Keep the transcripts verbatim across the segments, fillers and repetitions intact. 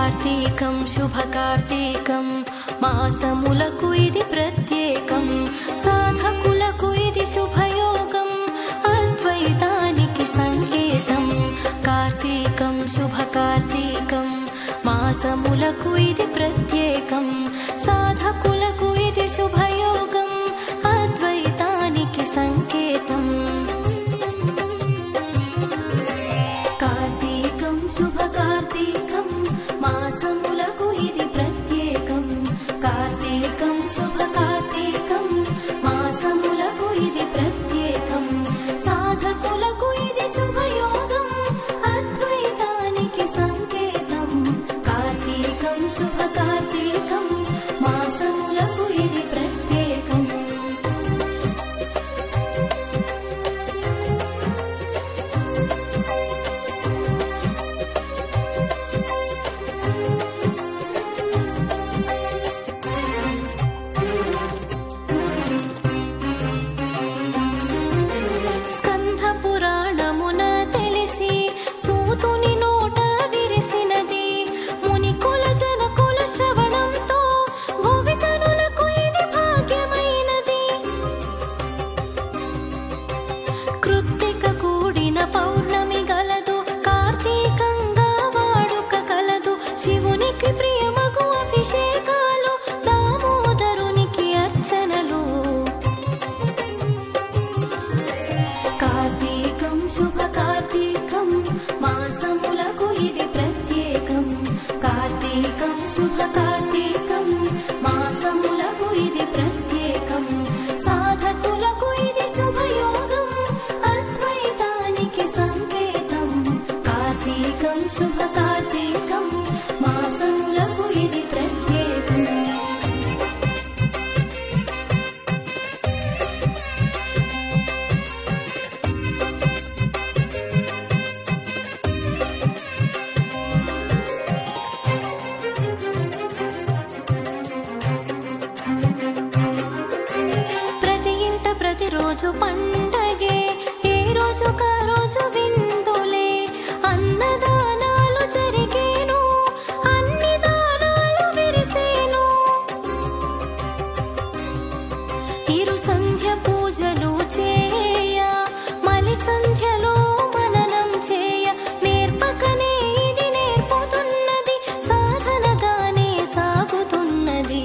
కార్తీకం శుభ కార్తీకం మాసములకు ఇది ప్రత్యేకం సాధకులకు ఇది శుభయోగం అద్వైతానికి సంకేతం కార్తీకం శుభ కార్తీకం మాసములకు ఇది ప్రత్యేకం సాధకులకు ఇది శుభయోగం అద్వైతానికి సంకేతం కార్తీకం శుభ కార్తీకం మాసములకు ఇది ప్రత్యేకం కార్తీకం శుభ కార్తీకం మాసములకు ఇది ప్రత్యేకం సాధకులకు ఇది శుభయోగం అద్వైతానికి సంకేతం కార్తీకం శుభ కార్తీకం మాసములకు ఇది ప్రత్యేకం రోజు పండగే ఏ రోజు కా రోజు విందులే అన్నదానాలు జరిగేను అన్ని దానాలు విరిసేను ఇరు సంధ్య పూజలు చేయ మలి సంధ్యలో మననం చేయ నేర్పకనే ఇది నేర్పుతున్నది సాధనగానే సాగుతున్నది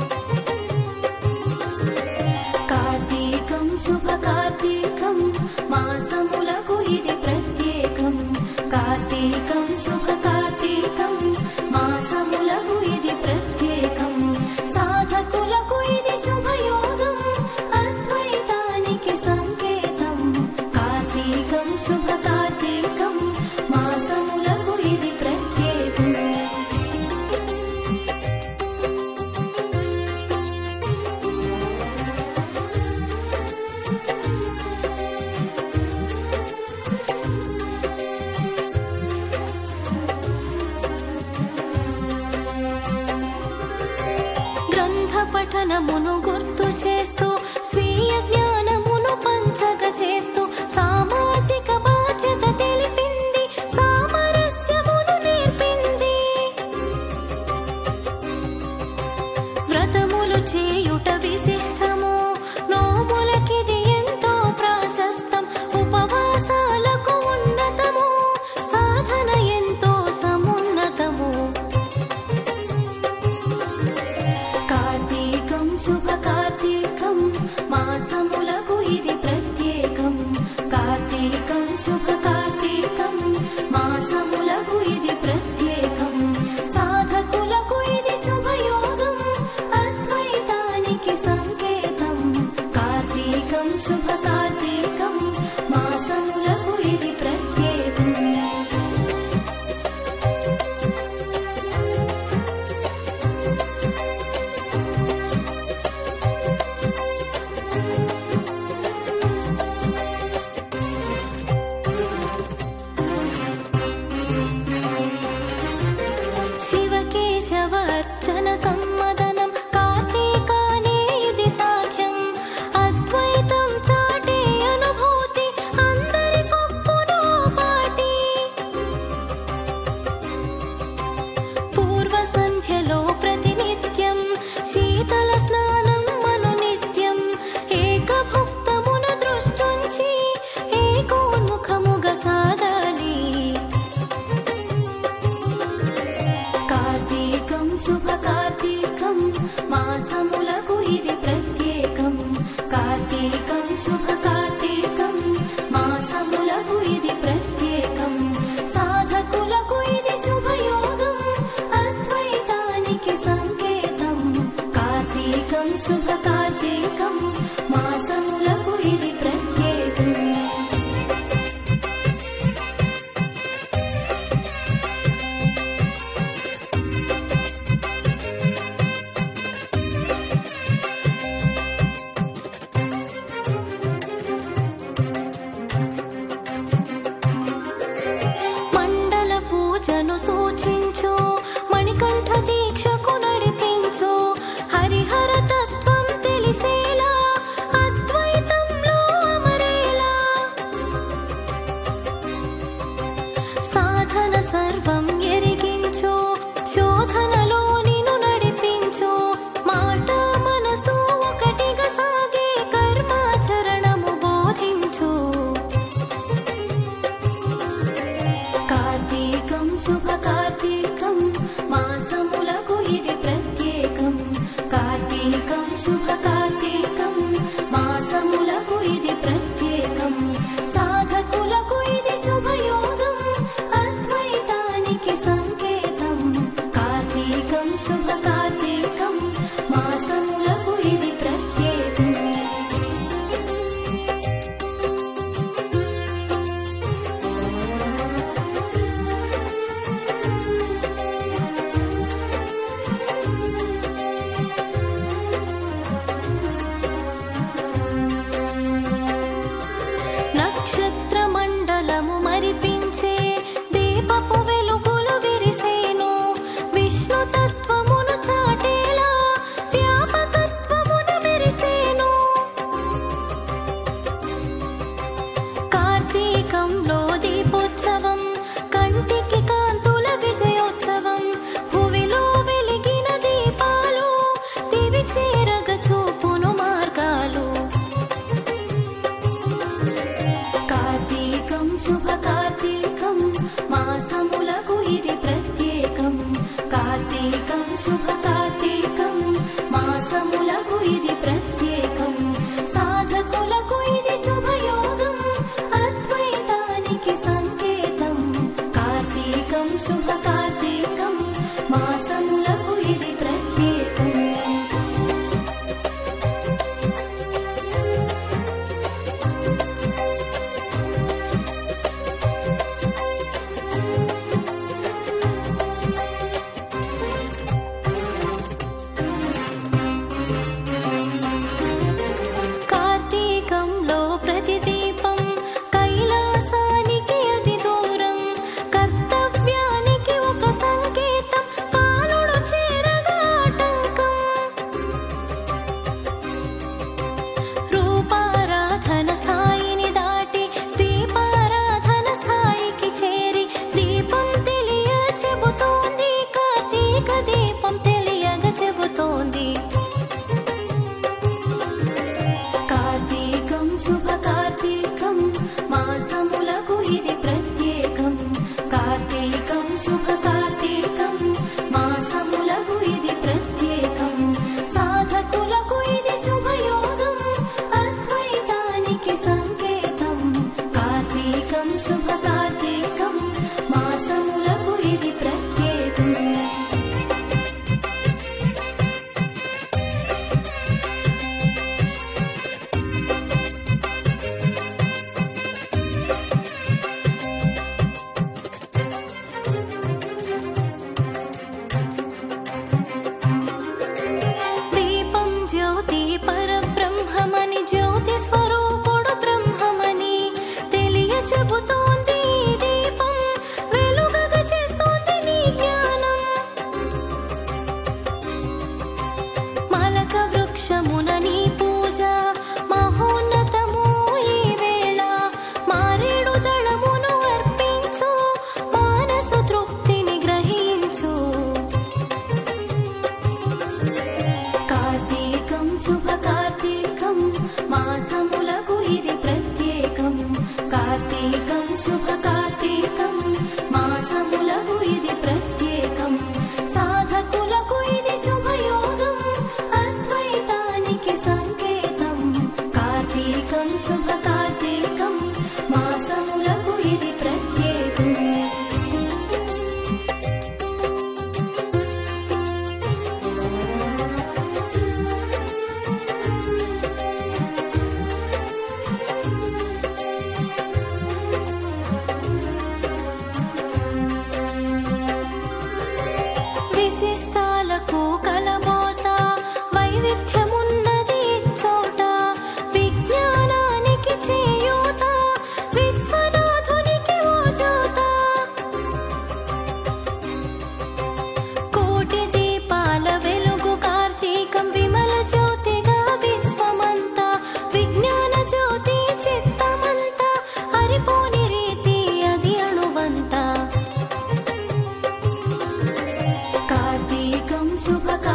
కార్తీకం శుభ కార్తీకం మాసములకు ఇది ప్రత్యేకం కార్తీకం శుభ కార్తీకం మాసములకు ఇది ప్రత్యేకం సాధకులకు ఇది శుభయోగం అద్వైతానికి సంకేతం కార్తీకం శుభ కార్తీకం మాసములకు ఇది ప్రత్యేకం పఠనమును గుర్తు చేస్తూ స్వీయ జ్ఞానమును పంచగ చేస్తూ సామాజిక బాధ్యత తెలిపింది సామరస్యమును నేర్పింది వ్రతములు చేయుట విశిష్టము నోములకిది ఎంతో ప్రాశస్తం ఉపవాసాలకు ఉన్నతము సాధన ఎంతో సమున్నతము కార్తీకం శుభ కార్తీకం మాసములకు ఇది ప్రత్యేకం కార్తీకం శుభ కార్తీకం మాసములకు ఇది ప్రత్యేకం సాధకులకు ఇది శుభయోగం అద్వైతానికి సంకేతం కార్తీకం శుభ కార్తీకం మాసములకు ఇది ప్రత్యేకం శివకేశవర్చన కమ్మదనం కార్తీకానే ఇది సాధ్యం అద్వైతం చాటే అనుభూతి అందరి కొప్పును పాటి శుభ కార్తీకం మాసములకు ఇది ప్రత్యేకం. నక్షత్ర మండలము మరిపించే దీపపు వెలుగులు విరిసేను. విష్ణు తత్వమును చాటేలా వ్యాపకత్వమును మెరిసేను. కార్తీకంలో దీపోత్సవం కంటికి కాంతుల విజయోత్సవం. భువిలో వెలిగిన దీపాలు దివి చేరగ చూపును మార్గాలు. కార్తీకం శుభ కార్తీకం మాసములకు ఇది ప్రత్యేకం. కార్తీకం శుభ కార్తీకం మాసములకు ఇది ప్రత్యేకం. సాధకులకు ఇది శుభయోగం అద్వైతానికి సంకేతం. కార్తీకం శుభ కార్తీకం మాసములకు ఇది ప్రత్యేకం. కార్తీకంలో ప్రతి దీపం కైలాసానికి అతి దూరం. కర్తవ్యానికి ఒక సంకేతం కాలుడు చేరగా ఆటంకం. రూపారాధన స్థాయిని దాటి దీపారాధన స్థాయికి చేరి దీపం తెలియ చెబుతోంది. కార్తీక దీపం తెలియగ చెబుతోంది. కార్తీకం శుభ కార్తీకం మాసములకు ఇది ప్రత్యేకం. కార్తీకం శుభ కార్తీకం మాసములకు ఇది ప్రత్యేకం. సాధకులకు ఇది శుభయోగం అద్వైతానికి సంకేతం. కార్తీకం శుభ కార్తీకం మాసములకు ఇది ప్రత్యేకం. దీపం జ్యోతి పరబ్రహ్మమని జ్యోతి స్వరూపుడు బ్రహ్మమని తెలియ చెబుతోంది. ఈ దీపం వెలుగగ చేస్తోంది నీ జ్ఞానం. మలక వృక్షమున నీ పూజ మహోన్నతము ఈ వేళ. మారేడు దళమును అర్పించు మానస తృప్తిని గ్రహించు. కార్తీకం శుభ కార్తీకం మాసములకు ఇది ప్రత్యేకం. కార్తీకం శుభ కార్తీకం మాసములకు ఇది ప్రత్యేకం. సాధకులకు ఇది శుభయోగం అద్వైతానికి సంకేతం. కార్తీకం శుభ కార్తీకం మాసములకు ఇది ప్రత్యేకం. విశిష్టాలకు కలబోత వైవిధ్యమున్నది చోట. విజ్ఞానానికి చేయూత విశ్వనాథునికి ఓ జ్యోత. కోటి దీపాల వెలుగు కార్తీకం విమల జ్యోతిగా విశ్వమంతా. విజ్ఞాన జ్యోతి చిత్తమంతా హరిపోని రీతి అది అణువంతా. కార్తీకం శుభ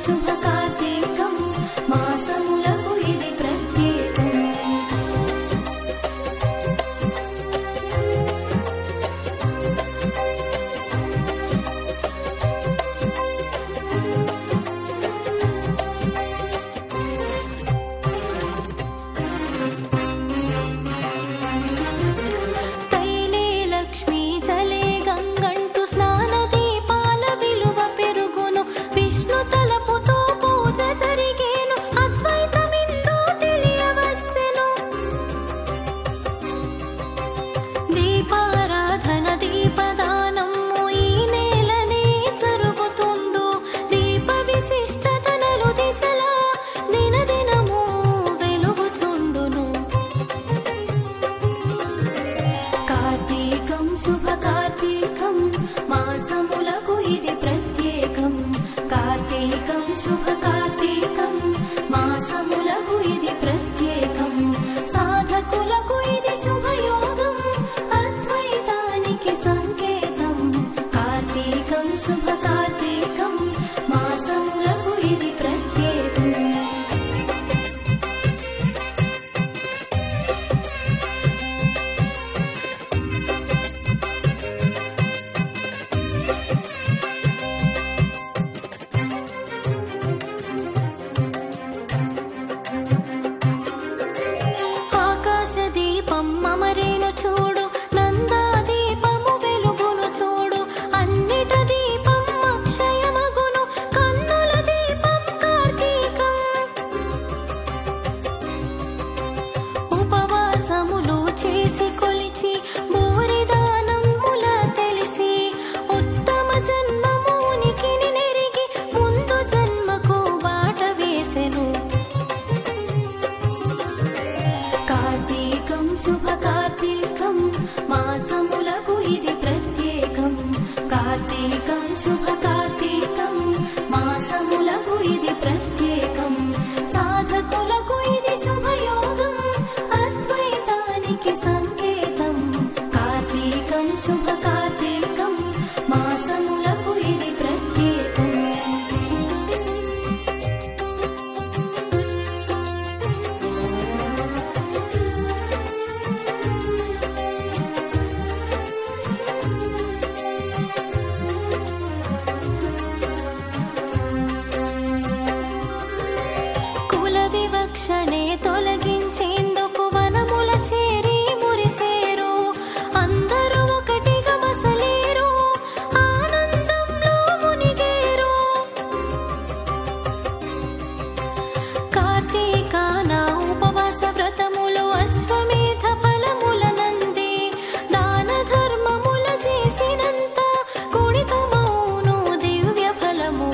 శుభ కార్తీకం మాసములకు ఇది ప్రత్యేకం. శుభ కార్తీకం మాసములకు ఇది ప్రత్యేకం. కార్తీకం శుభ కార్తీకం మాసములకు ఇది ప్రత్యేకం. సాధకులకు ఇది శుభయోగం, అద్వైతానికి సంకేతం. కార్తీకం శుభ కార్తీకం మాసములకు ఇది ప్రత్యేకం. అమరేను చూడు, నందా దీపము వెలుగును చూడు, అన్నిట దీపం అక్షయమగును, కన్నుల దీపం కార్తీకం. ఉపవాసములు చేసి కొలిచి భూరిదానముల తెలిసి, ఉత్తమ జన్మమునికిని నెరిగి ముందు జన్మకు బాట వేసెను. కార్తీకం శుభ కార్తీకం మాసములకు ఇది ప్రత్యేకం. కార్తీకం శుభ కార్తీకం మాసములకు ఇది ప్రత్యేకం. సాధకులకు ఇది శుభయోగం, అద్వైతానికి సంకేతం. కార్తీకం శుభ కార్తీకం మాసములకు ఇది ప్రత్యేకం. వివక్షణే తొలగించేందుకు వనముల చేరి మురిసేరు, అందరూ ఒకటిగా మసలేరు, ఆనందంలో మునిగేరు. కార్తీకాన ఉపవాస వ్రతములు అశ్వమేధ ఫలములనంది, దాన ధర్మముల చేసినంత గుణితమౌను దివ్య ఫలము.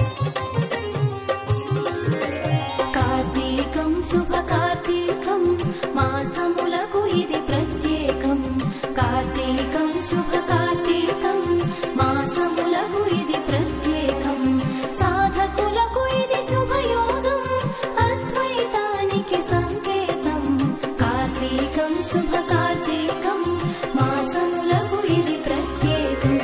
కార్తీకం శుభ కార్తీకం మాసములకు ఇది ప్రత్యేకం. కార్తీకం శుభ కార్తీకం మాసములకు ఇది ప్రత్యేకం. సాధకులకు ఇది శుభయోగం, అద్వైతానికి సంకేతం. కార్తీకం శుభ కార్తీకం మాసములకు ఇది ప్రత్యేకం.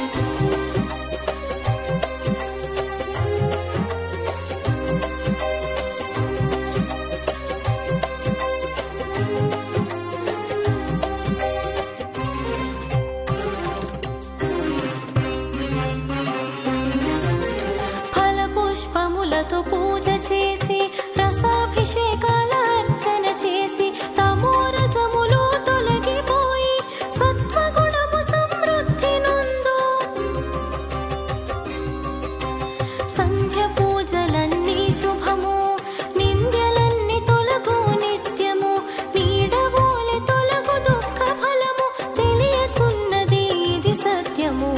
పూజ చేసి రసాభిషేకాల అర్చన చేసి, తమోరజములు తొలగిపోయి సత్వగుణము సమృద్ధి నందు. సంధ్య పూజలన్నీ శుభము, నింద్యలన్నీ తొలగు నిత్యము, నీడవోలె తొలగు దుఃఖ ఫలము, తెలియచున్నది ఇది సత్యము.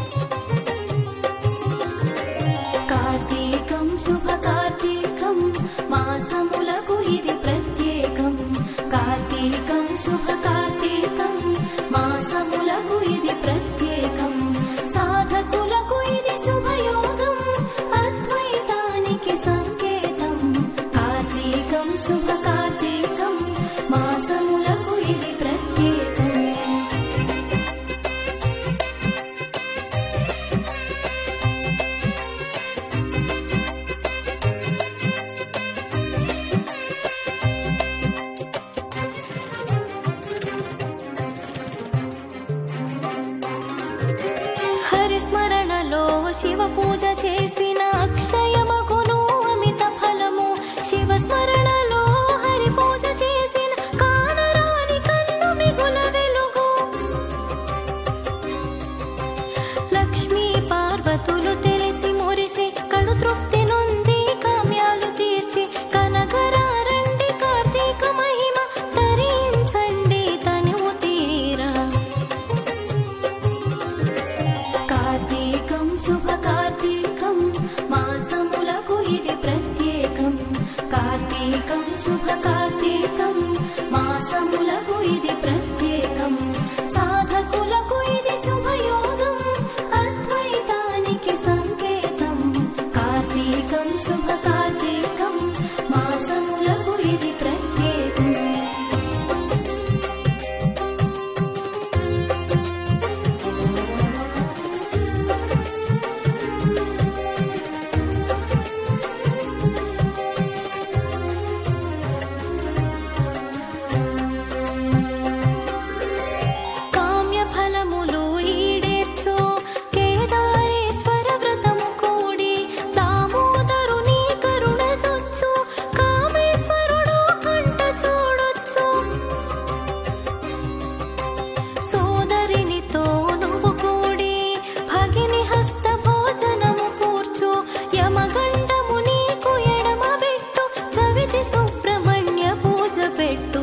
కార్తీకం శుభ కార్తీకం మాసములకు ఇది ప్రత్యేకం. కార్తీకం శుభ కార్తీకం మాసములకు ఇది ప్రత్యేకం. సాధకులకు ఇది శుభయోగం, అద్వైతానికి సంకేతం. కార్తీకం శుభ కార్తీకం మాసములకు ఇది ప్రత్యేకం. చేసిన అక్షయమగును అమిత ఫలము. శివ స్మరణలో హరి పూజ చేసిన కానరాని కన్ను మిగుల వెలుగు. లక్ష్మీ పార్వతులు తెలిసి మురిసి కడు తృప్తి నొంది కామ్యాలు తీర్చి కనకరారండి కార్తీక మహిమ తరించండి తనువు తీరా. కార్తీకం శుభ కార్తీకం మాసములకు ఇది ప్రత్యేకం. కార్తీకం శుభ కార్తీకం మాసములకు ఇది ప్రత్యేకం. సాధకులకు ఇది శుభయోగం అద్వైతానికి సంకేతం. కార్తీకం శుభ కార్తీకం మాసములకు ఇది ప్రత్యేకం. కామ్య ఫలములు ఈడేర్చు కేదారేశ్వర వ్రతము కూడి దామోదరుని కరుణ చొచ్చు కామేశ్వరుడు కంట చూడొచ్చు. సోదరినితో నువ్వు కూడి భగిని హస్త భోజనము కూర్చు. యమగండము నీకు ఎడమ పెట్టు చవితి సుబ్రహ్మణ్య పూజ పెట్టు.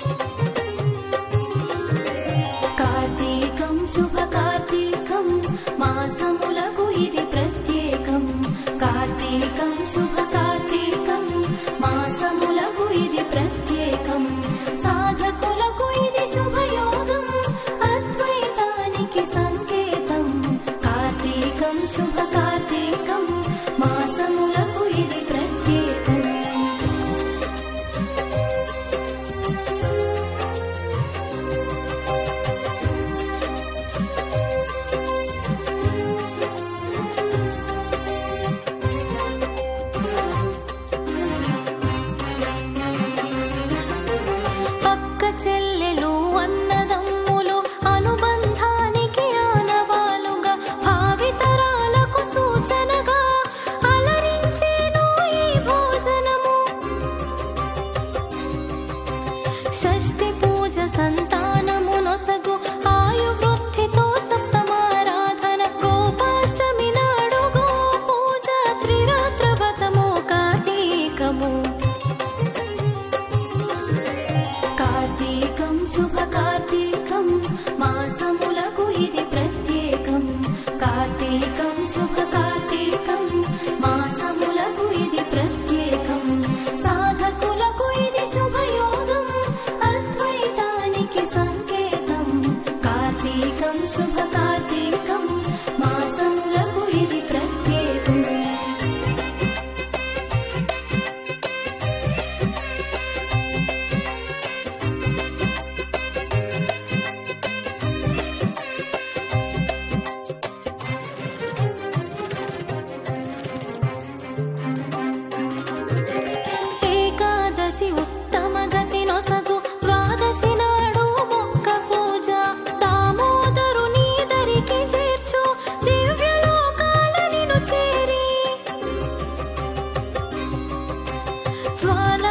కార్తీకం శుభ కార్తీకం మాసములకు ఇది ప్రత్యేకం. కార్తీకం శుభ కార్తీకం మాసములకు ఇది ప్రత్యేకం. సాధకులకు ఇది శుభయోగం అద్వైతానికి సంకేతం. కార్తీకం శుభ కార్తీకం మాసములకు ఇది ప్రత్యేకం. అక్క చెల్లెలు అన్నదమ్ములు అనుబంధానికి ఆనవాలుగా భావితరాలకు సూచనగా అలరించేను ఈ భోజనము. షష్ఠి పూజ సంతానము నొసగు ఆయు వృద్ధితో సప్తమారాధన. గోపాష్టమి నాడు గో పూజ త్రిరాత్ర వ్రతము కార్తీకము. కార్తీకం శుభ కార్తీకం మాసములకు ఇది ప్రత్యేకం. కార్తీకం శుభ కార్తీకం మాసములకు ఇది ప్రత్యేకం. సాధకులకు ఇది శుభయోగం అద్వైతానికి సంకేతం. కార్తీకం శుభ కార్తీకం మాసములకు ఇది ప్రత్యేకం. ఏకాదశి ఉత్తమ గతి నొసగు ద్వాదశి నాడు మొక్క పూజ. దామోదరుని దరికి చేర్చు దివ్యలోకాల నిను చేరి జ్వాల